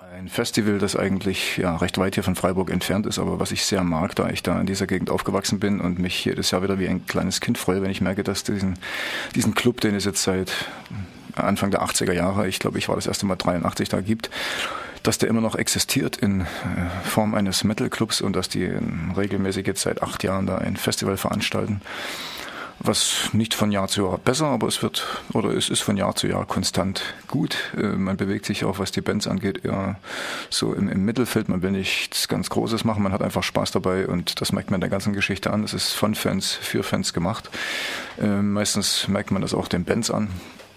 Ein Festival, das eigentlich ja recht weit hier von Freiburg entfernt ist, aber was ich sehr mag, da ich da in dieser Gegend aufgewachsen bin und mich jedes Jahr wieder wie ein kleines Kind freue, wenn ich merke, dass diesen Club, den es jetzt seit Anfang der 80er Jahre, ich glaube, ich war das erste Mal 83 da gibt, dass der immer noch existiert in Form eines Metal-Clubs und dass die regelmäßig jetzt seit 8 Jahren da ein Festival veranstalten. Was nicht von Jahr zu Jahr besser, aber es ist von Jahr zu Jahr konstant gut. Man bewegt sich auch, was die Bands angeht, eher so im Mittelfeld. Man will nichts ganz Großes machen, man hat einfach Spaß dabei und das merkt man der ganzen Geschichte an. Es ist von Fans, für Fans gemacht. Meistens merkt man das auch den Bands an.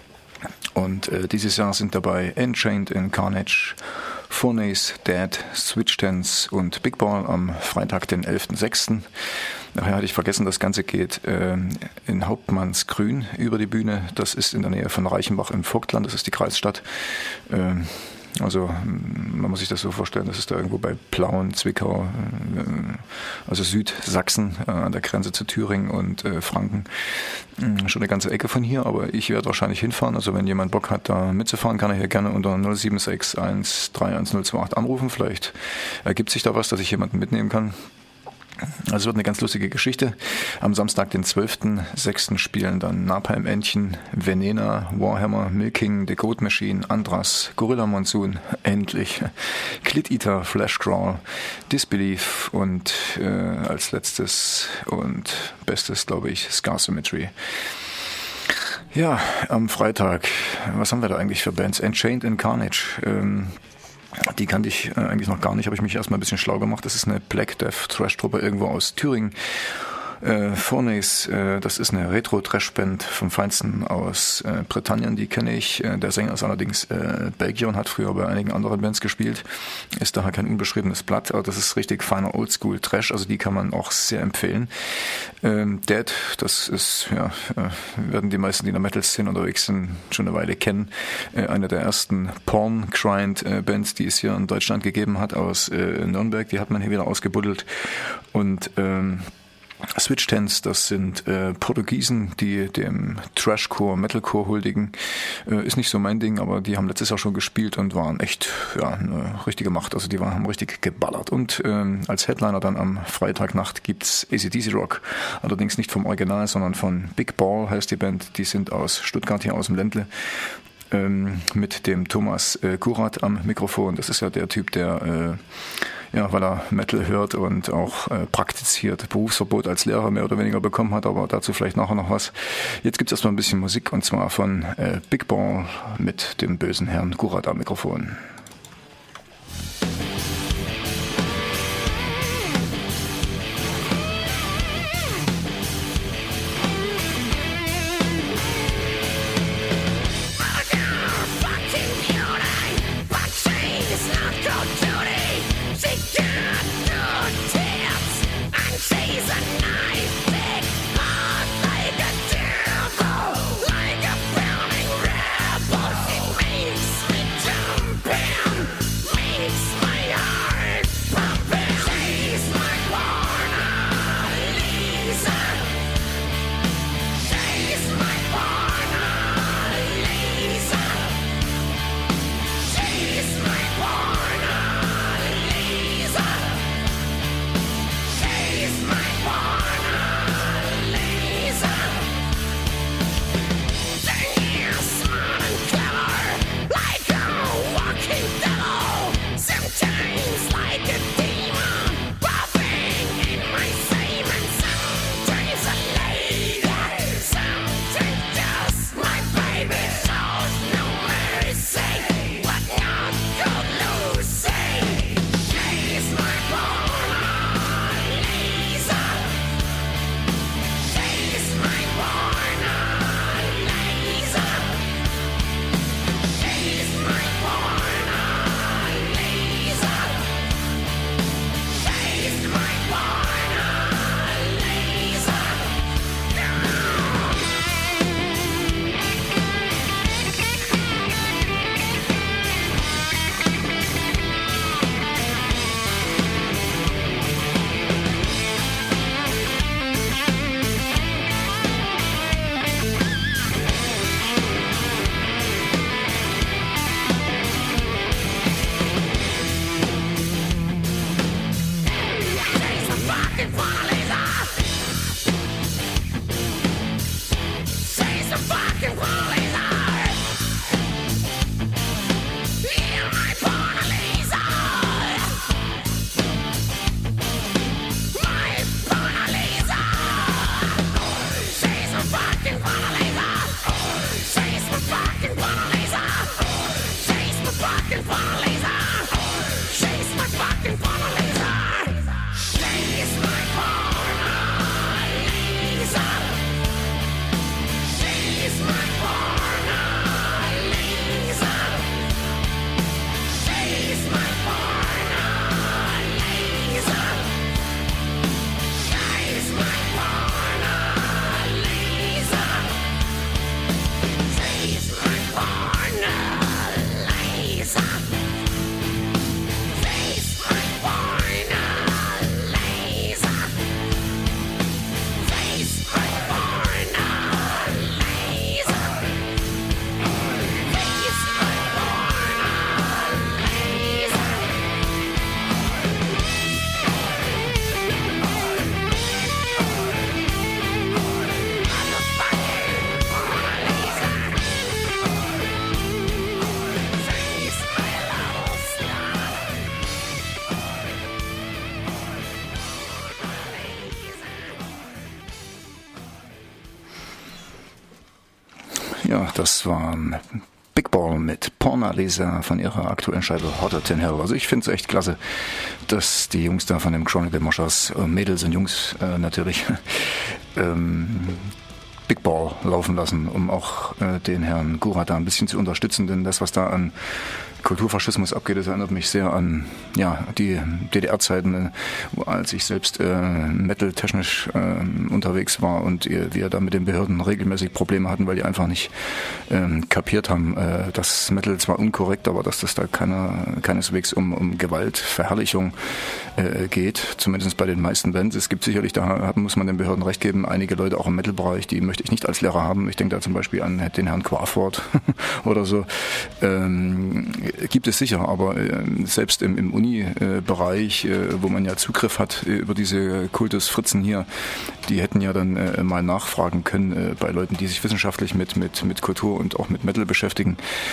Und dieses Jahr sind dabei Enchained in Carnage, Furnace, Dead, Switch Dance und Big Ball am Freitag, den 11.06. Nachher hatte ich vergessen, das Ganze geht in Hauptmannsgrün über die Bühne. Das ist in der Nähe von Reichenbach im Vogtland, das ist die Kreisstadt. Also man muss sich das so vorstellen, das ist da irgendwo bei Plauen, Zwickau, also Südsachsen an der Grenze zu Thüringen und Franken. Schon eine ganze Ecke von hier, aber ich werde wahrscheinlich hinfahren. Also wenn jemand Bock hat, da mitzufahren, kann er hier gerne unter 076 131028 anrufen. Vielleicht ergibt sich da was, dass ich jemanden mitnehmen kann. Also es wird eine ganz lustige Geschichte. Am Samstag, den 12.06. spielen dann Napalm Entchen, Venena, Warhammer, Milking, The Goat Machine, Andras, Gorilla Monsoon, endlich, Clit Eater, Flash Crawl, Disbelief und als letztes und bestes, glaube ich, Scar Symmetry. Ja, am Freitag, was haben wir da eigentlich für Bands? Enchained in Carnage. Die kannte ich eigentlich noch gar nicht, habe ich mich erstmal ein bisschen schlau gemacht. Das ist eine Black Death Thrash-Truppe irgendwo aus Thüringen. Furnace, das ist eine Retro-Trash-Band vom Feinsten aus Britannien, die kenne ich. Der Sänger ist allerdings Belgier und hat früher bei einigen anderen Bands gespielt. Ist daher kein unbeschriebenes Blatt, aber das ist richtig feiner Oldschool-Trash, also die kann man auch sehr empfehlen. Dead, das ist, ja, werden die meisten, die in der Metal-Szene unterwegs sind, schon eine Weile kennen. Eine der ersten Porn-Grind-Bands, die es hier in Deutschland gegeben hat, aus Nürnberg, die hat man hier wieder ausgebuddelt. Und Switch Dance, das sind Portugiesen, die dem Trashcore, Metalcore huldigen. Ist nicht so mein Ding, aber die haben letztes Jahr schon gespielt und waren echt eine richtige Macht. Also die haben richtig geballert. Und als Headliner dann am Freitagnacht gibt's AC/DC Rock. Allerdings nicht vom Original, sondern von Big Ball heißt die Band. Die sind aus Stuttgart, hier aus dem Ländle. Mit dem Thomas Kurat am Mikrofon. Das ist ja der Typ, der weil er Metal hört und auch praktiziert, Berufsverbot als Lehrer mehr oder weniger bekommen hat, aber dazu vielleicht nachher noch was. Jetzt gibt es erstmal ein bisschen Musik und zwar von Big Ball mit dem bösen Herrn Kurat am Mikrofon. Like a burning rebel, she makes me jump in. Das waren Big Ball mit Porna Lisa von ihrer aktuellen Scheibe Hotter Than Hell. Also ich finde es echt klasse, dass die Jungs da von dem Chronicle Moshers, Mädels und Jungs natürlich, Big Ball laufen lassen, um auch den Herrn Gurat da ein bisschen zu unterstützen, denn das, was da an Kulturfaschismus abgeht, das erinnert mich sehr an die DDR-Zeiten, als ich selbst metal-technisch unterwegs war und wir da mit den Behörden regelmäßig Probleme hatten, weil die einfach nicht kapiert haben, dass Metal zwar unkorrekt, aber dass das da keineswegs um Gewaltverherrlichung geht, zumindest bei den meisten Bands. Es gibt sicherlich, da muss man den Behörden recht geben, einige Leute auch im Metal-Bereich, die möchte ich nicht als Lehrer haben. Ich denke da zum Beispiel an den Herrn Quaford oder so. Gibt es sicher, aber selbst im Uni-Bereich, wo man ja Zugriff hat über diese Kultusfritzen hier, die hätten ja dann mal nachfragen können bei Leuten, die sich wissenschaftlich mit Kultur und auch mit Metal beschäftigen,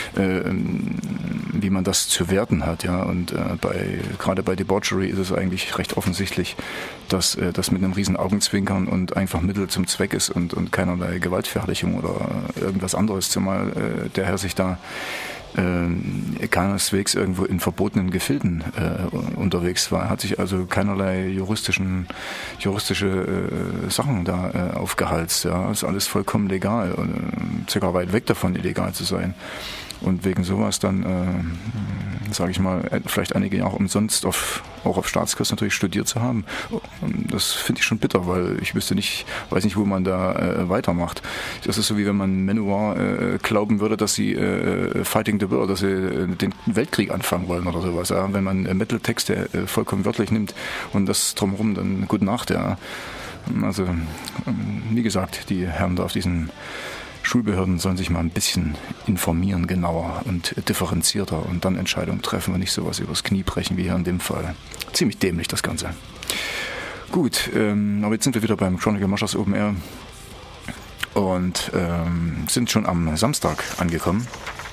wie man das zu werten hat. Ja? Und gerade bei Debauchery ist es eigentlich recht offensichtlich, dass das mit einem riesen Augenzwinkern und einfach Mittel zum Zweck ist und keinerlei Gewaltverherrlichung oder irgendwas anderes, zumal der Herr sich da keineswegs irgendwo in verbotenen Gefilden unterwegs war. Er hat sich also keinerlei juristische Sachen da aufgehalst. Ja. Ist alles vollkommen legal und sogar weit weg davon, illegal zu sein. Und wegen sowas dann, sage ich mal, vielleicht einige Jahre umsonst auch auf Staatskosten natürlich studiert zu haben. Und das finde ich schon bitter, weil ich weiß nicht, wo man da weitermacht. Das ist so, wie wenn man Manowar glauben würde, dass sie Fighting the World, dass sie den Weltkrieg anfangen wollen oder sowas. Ja? Wenn man Metal-Texte vollkommen wörtlich nimmt und das drumherum dann gut nacht. Ja? Also, wie gesagt, die Herren da auf diesen Schulbehörden sollen sich mal ein bisschen informieren, genauer und differenzierter und dann Entscheidungen treffen und nicht sowas übers Knie brechen wie hier in dem Fall. Ziemlich dämlich das Ganze. Gut, aber jetzt sind wir wieder beim Chronicle Moshers Open Air und sind schon am Samstag angekommen.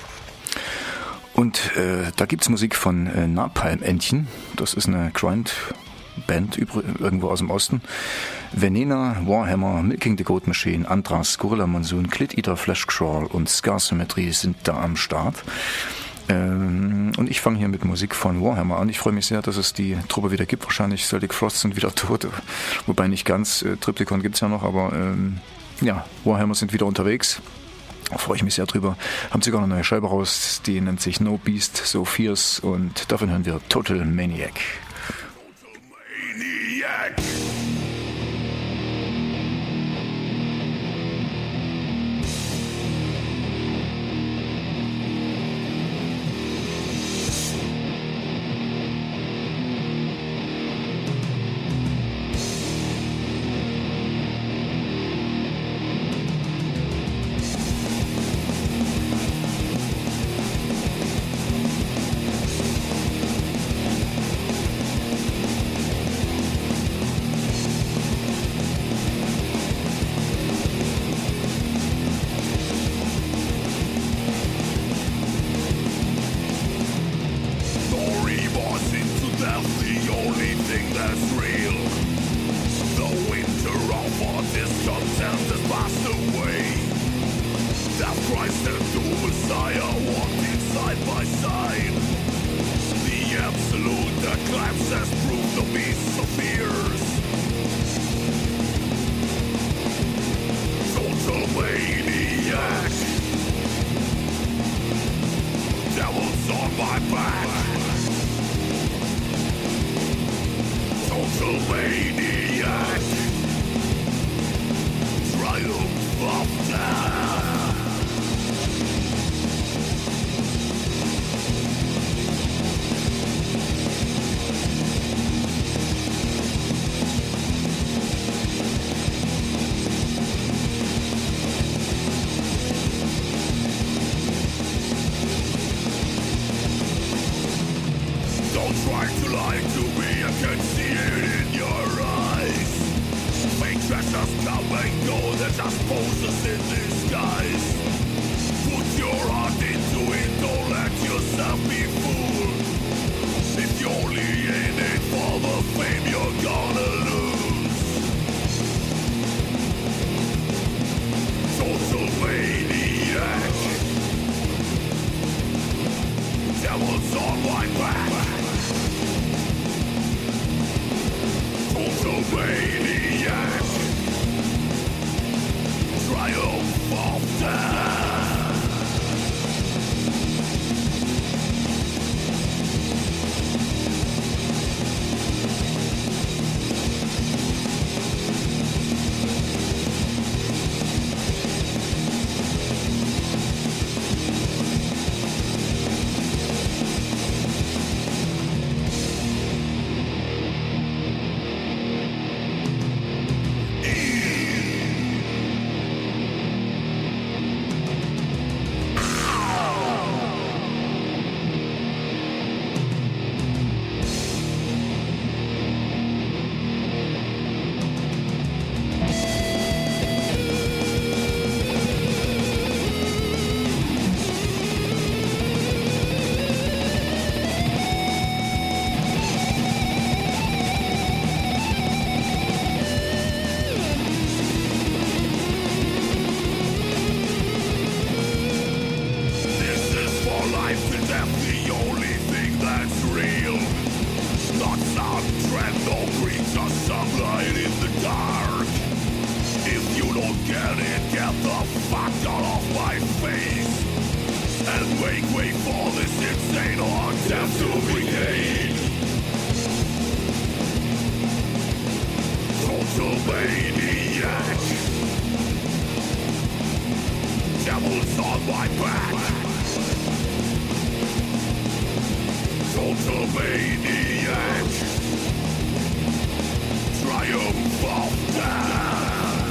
Und da gibt es Musik von Napalm Entchen. Das ist eine Grind-Band irgendwo aus dem Osten. Venena, Warhammer, Milking the Goat Machine, Anthrax, Gorilla Monsoon, Clit Eater, Flash Crawl und Scar Symmetry sind da am Start. Und ich fange hier mit Musik von Warhammer an. Ich freue mich sehr, dass es die Truppe wieder gibt. Wahrscheinlich Celtic Frost sind wieder tot. Wobei nicht ganz. Triptychon gibt es ja noch, aber Warhammer sind wieder unterwegs. Da freue ich mich sehr drüber. Haben sogar eine neue Scheibe raus, die nennt sich No Beast So Fierce und davon hören wir Total Maniac. Total Maniac! Total Maniac! Get it, get the fuck out of my face. And make way for this insane attempt to regain. Total maniac. Devil's on my back. Total maniac. Triumph of death.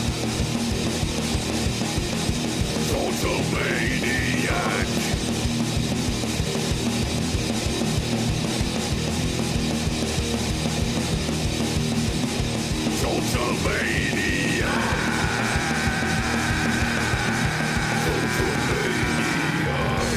Total maniac. Total maniac. Total maniac.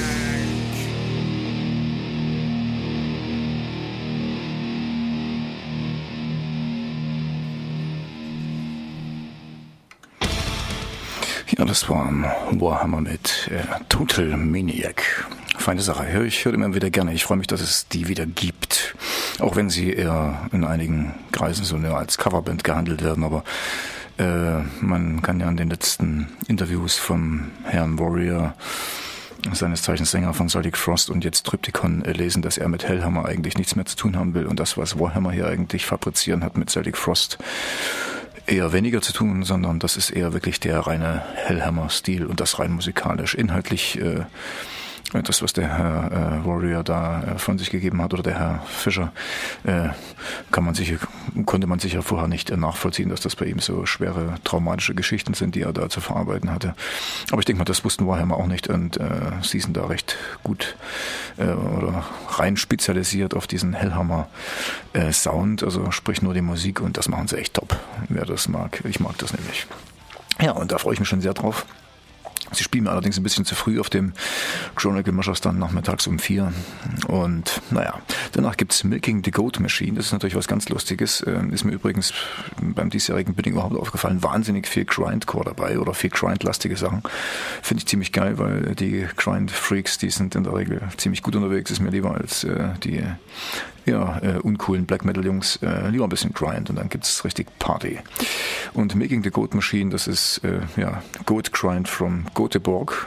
Ja, das war Warhammer mit Total Maniac. Feine Sache. Ich höre immer wieder gerne. Ich freue mich, dass es die wieder gibt. Auch wenn sie eher in einigen Kreisen so nur als Coverband gehandelt werden. Aber man kann ja an den letzten Interviews vom Herrn Warrior, seines Zeichens Sänger von Celtic Frost und jetzt Trypticon, lesen, dass er mit Hellhammer eigentlich nichts mehr zu tun haben will. Und das, was Warhammer hier eigentlich fabrizieren, hat mit Celtic Frost eher weniger zu tun, sondern das ist eher wirklich der reine Hellhammer-Stil und das rein musikalisch. Inhaltlich das, was der Herr Warrior da von sich gegeben hat, oder der Herr Fischer, konnte man sicher vorher nicht nachvollziehen, dass das bei ihm so schwere traumatische Geschichten sind, die er da zu verarbeiten hatte. Aber ich denke mal, das wussten Warhammer auch nicht und sie sind da recht gut oder rein spezialisiert auf diesen Hellhammer Sound, also sprich nur die Musik, und das machen sie echt top, wer das mag. Ich mag das nämlich. Ja, und da freue ich mich schon sehr drauf. Sie spielen mir allerdings ein bisschen zu früh auf dem Chronicle Measures dann nachmittags um 4. Und naja, danach gibt's Milking the Goat Machine. Das ist natürlich was ganz Lustiges. Ist mir übrigens beim diesjährigen Bidding überhaupt aufgefallen. Wahnsinnig viel Grindcore dabei oder viel Grind-lastige Sachen. Finde ich ziemlich geil, weil die Grind-Freaks, die sind in der Regel ziemlich gut unterwegs. Ist mir lieber als die uncoolen Black Metal Jungs, lieber ein bisschen Grind und dann gibt's richtig Party. Und Making the Goat Machine, das ist Goat Grind from Göteborg.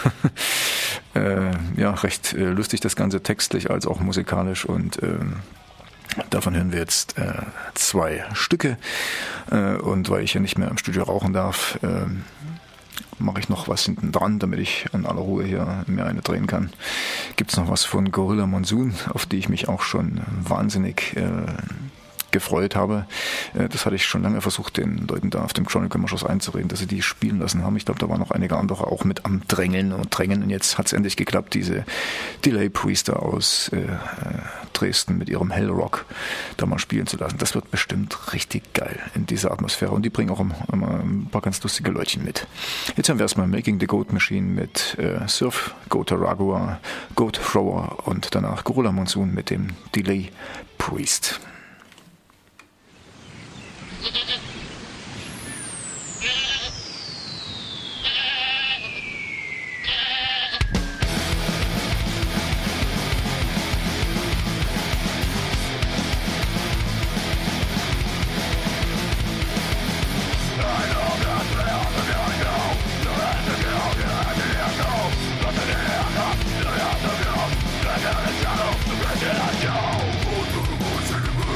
Recht lustig das Ganze, textlich als auch musikalisch, und davon hören wir jetzt 2 Stücke, und weil ich ja nicht mehr im Studio rauchen darf, mache ich noch was hinten dran, damit ich in aller Ruhe hier mir eine drehen kann. Gibt's noch was von Gorilla Monsoon, auf die ich mich auch schon wahnsinnig gefreut habe. Das hatte ich schon lange versucht, den Leuten da auf dem Chronicle Measures einzureden, dass sie die spielen lassen haben. Ich glaube, da waren noch einige andere auch mit am Drängen, und jetzt hat es endlich geklappt, diese Delay Priester aus Dresden mit ihrem Hellrock da mal spielen zu lassen. Das wird bestimmt richtig geil in dieser Atmosphäre, und die bringen auch immer ein paar ganz lustige Leutchen mit. Jetzt haben wir erstmal Making the Goat Machine mit Surf, Goat Aragua, Goat Thrower und danach Gorilla Monsoon mit dem Delay Priest. Go to the moon,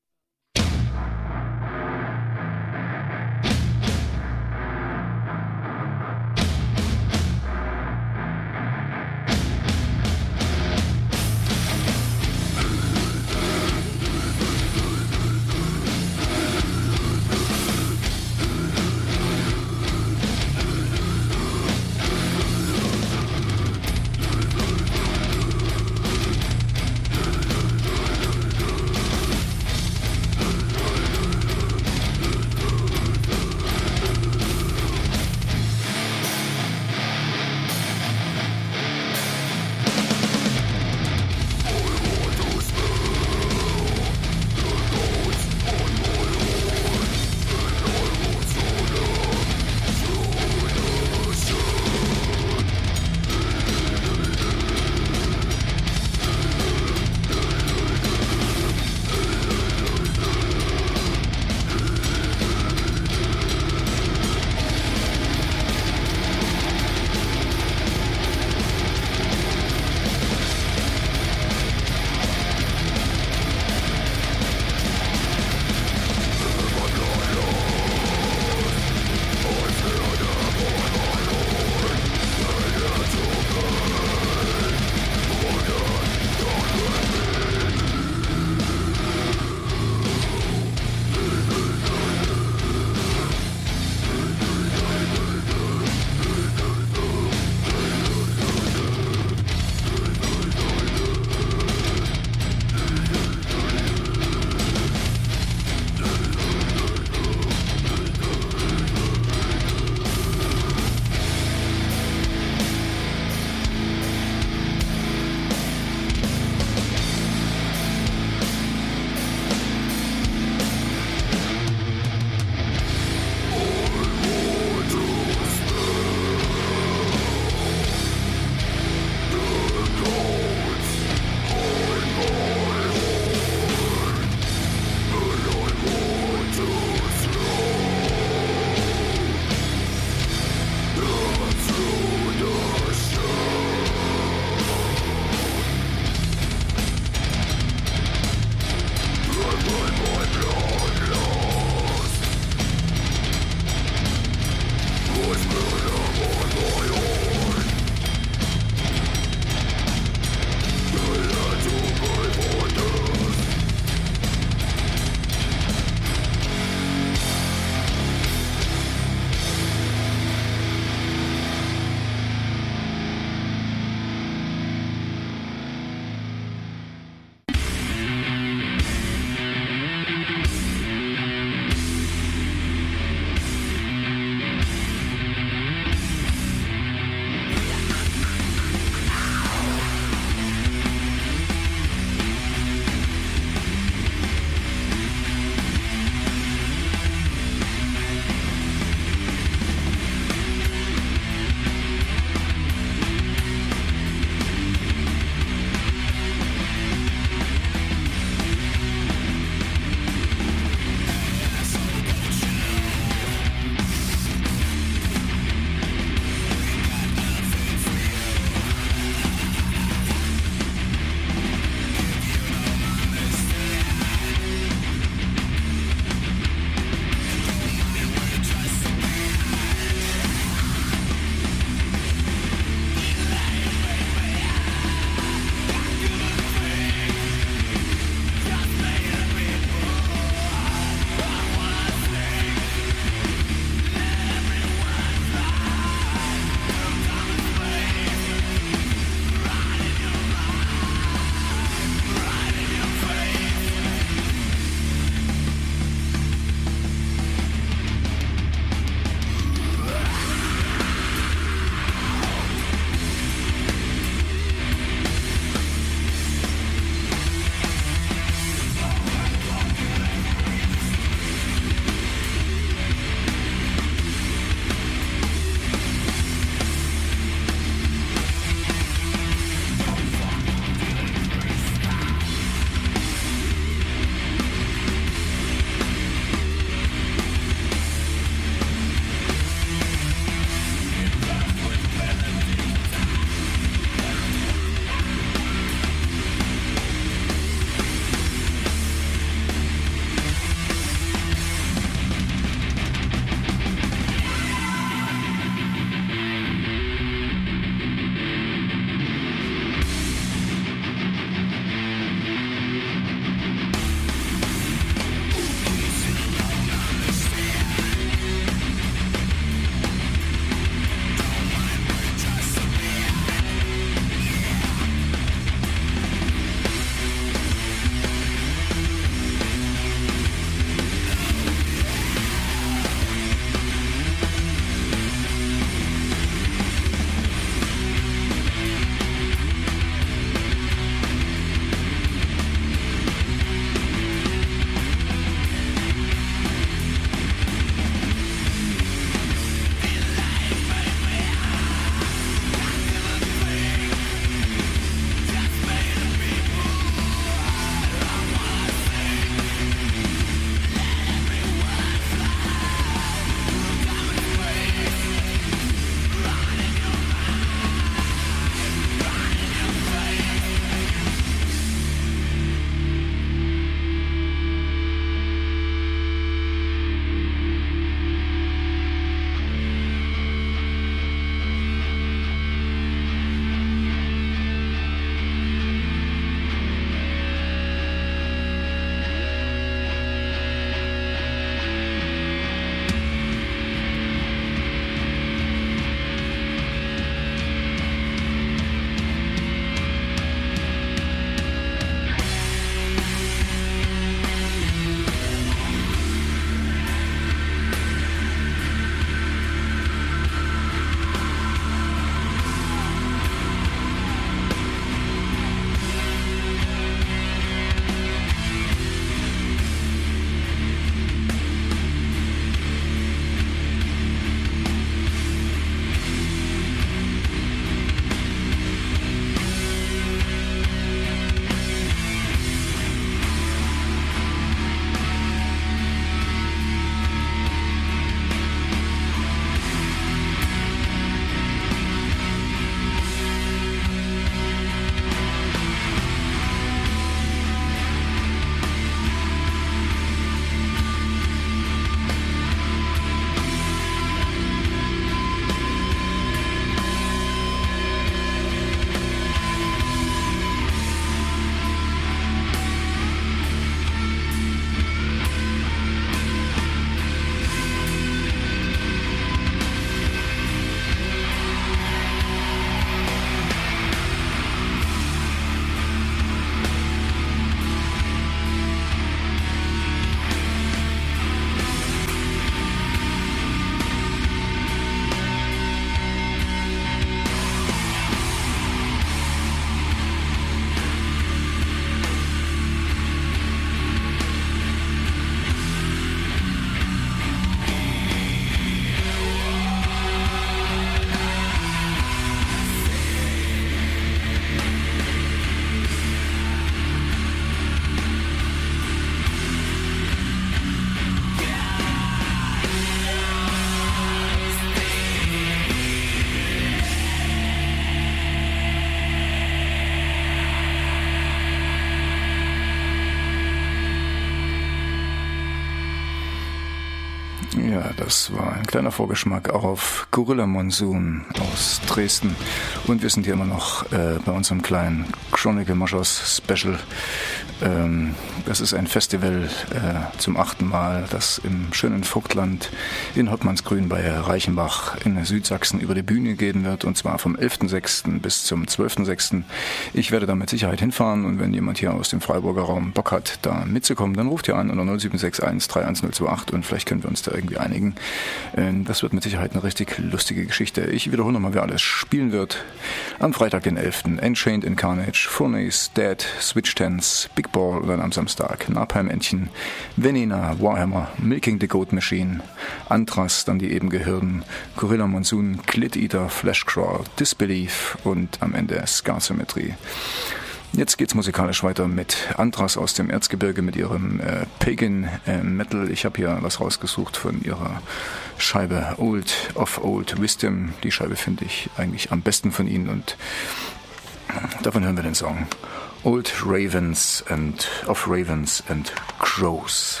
Ja, das war ein kleiner Vorgeschmack auch auf Gorilla Monsoon aus Dresden. Und wir sind hier immer noch bei unserem kleinen Chronicle Moschus Special. Das ist ein Festival zum 8. Mal, das im schönen Vogtland in Hoppmannsgrün bei Reichenbach in Südsachsen über die Bühne gehen wird. Und zwar vom 11.06. bis zum 12.06. Ich werde da mit Sicherheit hinfahren. Und wenn jemand hier aus dem Freiburger Raum Bock hat, da mitzukommen, dann ruft ihr an unter 0761 31028 und vielleicht können wir uns da irgendwie einigen. Das wird mit Sicherheit eine richtig lustige Geschichte. Ich wiederhole nochmal, wer alles spielen wird. Am Freitag, den 11. Enchained in Carnage, Furnace, Dead, Switch Tense, Big Ball und dann am Samstag Napalm Entchen, Venena, Warhammer, Milking the Goat Machine, Anthrax, dann die eben gehörten Gorilla Monsoon, Clit Eater, Flashcrawl, Disbelief und am Ende Scar Symmetry. Jetzt geht's musikalisch weiter mit Anthrax aus dem Erzgebirge mit ihrem Pagan Metal. Ich habe hier was rausgesucht von ihrer Scheibe Old of Old Wisdom. Die Scheibe finde ich eigentlich am besten von ihnen und davon hören wir den Song Old Ravens and of Ravens and Crows.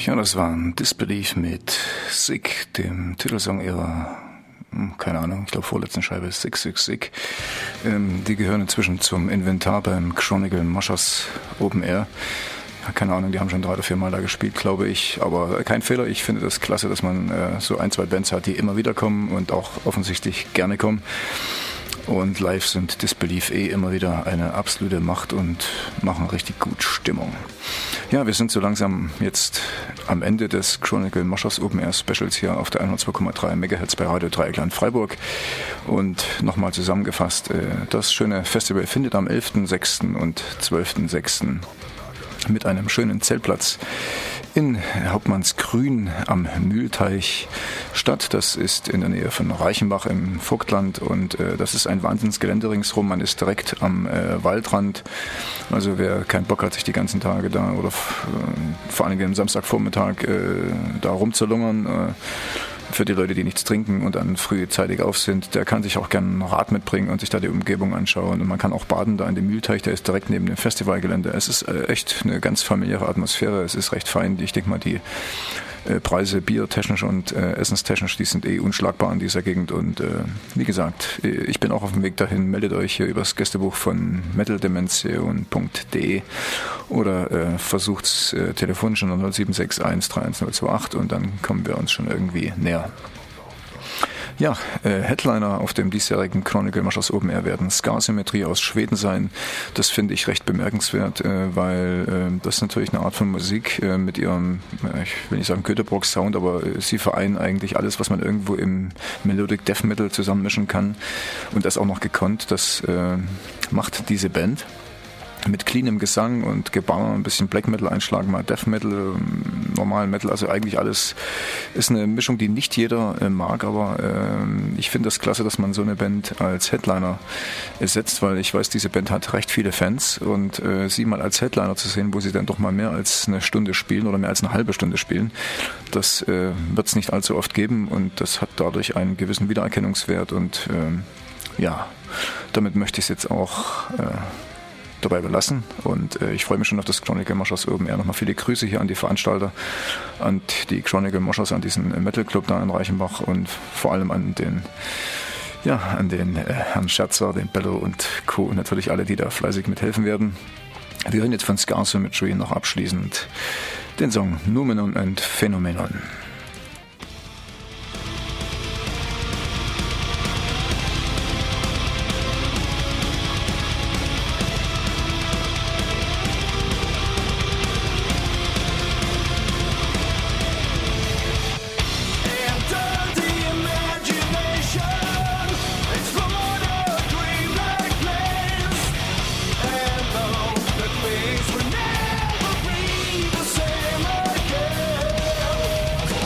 Ja, das war ein Disbelief mit Sick, dem Titelsong ihrer, keine Ahnung, ich glaube vorletzten Scheibe, Sick, Sick, Sick. Die gehören inzwischen zum Inventar beim Chronicle Moshers Open Air. Ja, keine Ahnung, die haben schon 3 oder 4 Mal da gespielt, glaube ich, aber kein Fehler. Ich finde das klasse, dass man so 1, 2 Bands hat, die immer wieder kommen und auch offensichtlich gerne kommen. Und live sind Disbelief immer wieder eine absolute Macht und machen richtig gut Stimmung. Ja, wir sind so langsam jetzt am Ende des Chronicle Moshers Open Air Specials hier auf der 102,3 MHz bei Radio Dreieckland Freiburg. Und nochmal zusammengefasst, das schöne Festival findet am 11.06. und 12.06. mit einem schönen Zeltplatz in Hauptmannsgrün am Mühlteich statt. Das ist in der Nähe von Reichenbach im Vogtland und das ist ein Wahnsinnsgelände ringsrum. Man ist direkt am Waldrand. Also wer keinen Bock hat, sich die ganzen Tage da oder vor allem am Samstagvormittag da rumzulungern, für die Leute, die nichts trinken und dann frühzeitig auf sind, der kann sich auch gerne ein Rad mitbringen und sich da die Umgebung anschauen. Und man kann auch baden da in dem Mühlteich, der ist direkt neben dem Festivalgelände. Es ist echt eine ganz familiäre Atmosphäre. Es ist recht fein. Ich denke mal, die Preise biertechnisch und essenstechnisch, die sind unschlagbar in dieser Gegend. Und wie gesagt, ich bin auch auf dem Weg dahin. Meldet euch hier übers Gästebuch von metaldimension.de oder versucht es telefonisch unter 0761 31028 und dann kommen wir uns schon irgendwie näher. Ja, Headliner auf dem diesjährigen Chronicle Moshers Open Air werden Skarsymmetry aus Schweden sein. Das finde ich recht bemerkenswert, weil das ist natürlich eine Art von Musik mit ihrem, ich will nicht sagen Göteborg-Sound, aber sie vereinen eigentlich alles, was man irgendwo im Melodic Death Metal zusammenmischen kann und das auch noch gekonnt. Das macht diese Band. Mit cleanem Gesang und Geballer, ein bisschen Black Metal einschlagen, mal Death Metal, normalen Metal, also eigentlich alles ist eine Mischung, die nicht jeder mag, aber ich finde das klasse, dass man so eine Band als Headliner setzt, weil ich weiß, diese Band hat recht viele Fans und sie mal als Headliner zu sehen, wo sie dann doch mal mehr als eine Stunde spielen oder mehr als eine halbe Stunde spielen, das wird es nicht allzu oft geben und das hat dadurch einen gewissen Wiedererkennungswert und ja, damit möchte ich es jetzt auch dabei belassen und ich freue mich schon auf das Chronicle Moshers Open Air. Nochmal viele Grüße hier an die Veranstalter, an die Chronicle Moshers, an diesen Metal Club da in Reichenbach und vor allem an den Herrn Scherzer, den Bello und Co. und natürlich alle, die da fleißig mithelfen werden. Wir hören jetzt von Skarsymmetry noch abschließend den Song Numenon und Phenomenon. Never be the same again.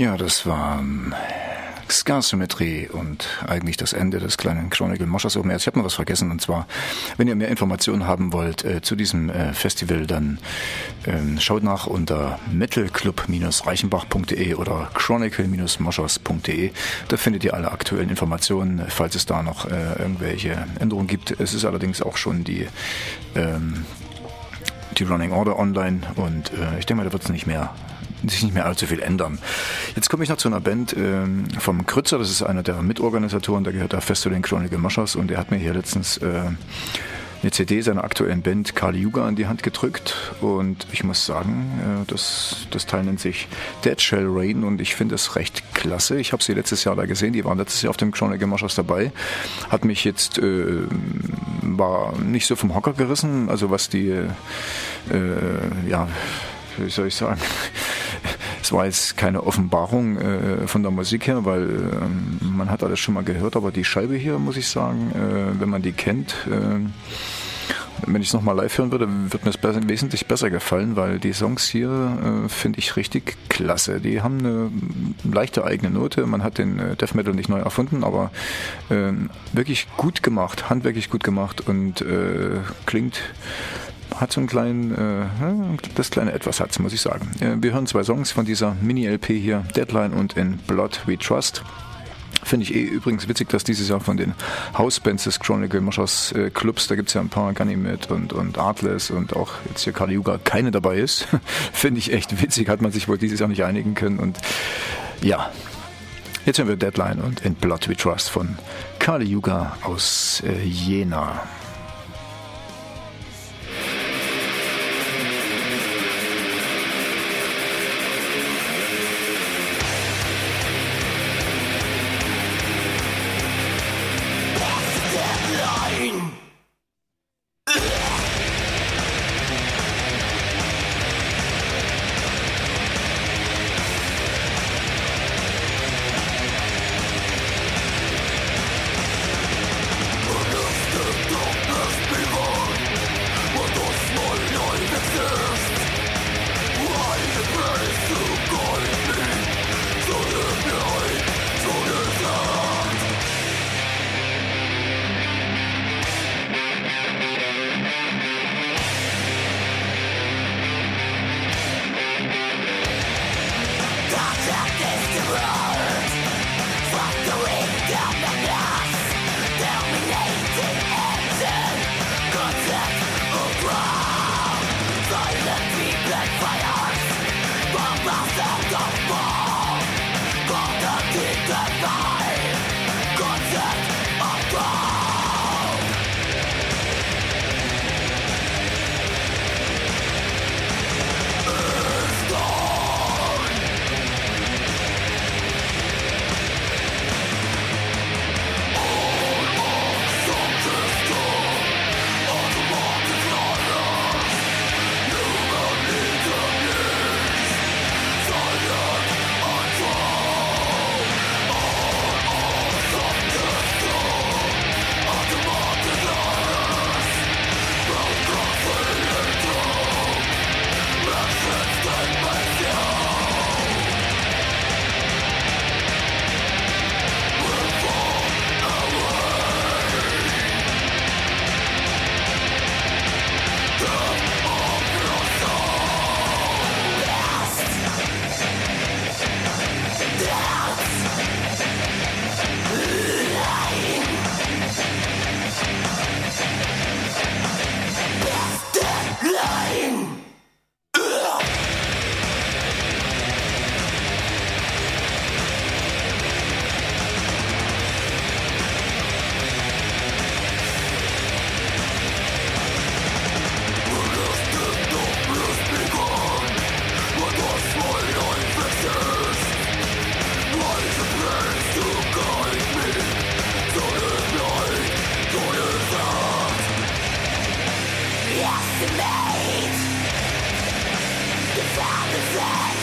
Ja, das war Scar-Symmetry und eigentlich das Ende des kleinen Chronicle Moschus Open Air. Ich habe noch was vergessen, und zwar, wenn ihr mehr Informationen haben wollt zu diesem Festival, dann schaut nach unter metalclub-reichenbach.de oder chronicle-moschus.de. Da findet ihr alle aktuellen Informationen, falls es da noch irgendwelche Änderungen gibt. Es ist allerdings auch schon die Running Order online, und ich denke mal, da wird es sich nicht mehr allzu viel ändern. Jetzt komme ich noch zu einer Band vom Krützer, das ist einer der Mitorganisatoren, der gehört da fest zu den Chronicle Moschus, und er hat mir hier letztens eine CD seiner aktuellen Band Kali Yuga in die Hand gedrückt, und ich muss sagen, das Teil nennt sich Dead Shall Rain, und ich finde es recht klasse. Ich habe sie letztes Jahr da gesehen, die waren letztes Jahr auf dem Chronicle Moschus dabei, hat mich jetzt war nicht so vom Hocker gerissen, also was die wie soll ich sagen, es war jetzt keine Offenbarung von der Musik her, weil man hat alles schon mal gehört, aber die Scheibe hier, muss ich sagen, wenn man die kennt, wenn ich es nochmal live hören würde, wird mir es wesentlich besser gefallen, weil die Songs hier finde ich richtig klasse. Die haben eine leichte eigene Note, man hat den Death Metal nicht neu erfunden, aber wirklich gut gemacht, handwerklich gut gemacht, und hat so einen kleinen, das kleine Etwas hat's, muss ich sagen. Wir hören 2 Songs von dieser Mini-LP hier, Deadline und In Blood We Trust. Finde ich übrigens witzig, dass dieses Jahr von den Hausbands des Chronicle Moschus Clubs, da gibt es ja ein paar, Ganymed und Artless und auch jetzt hier Kali Yuga, keine dabei ist. Finde ich echt witzig, hat man sich wohl dieses Jahr nicht einigen können, und ja. Jetzt hören wir Deadline und In Blood We Trust von Kali Yuga aus Jena. The father's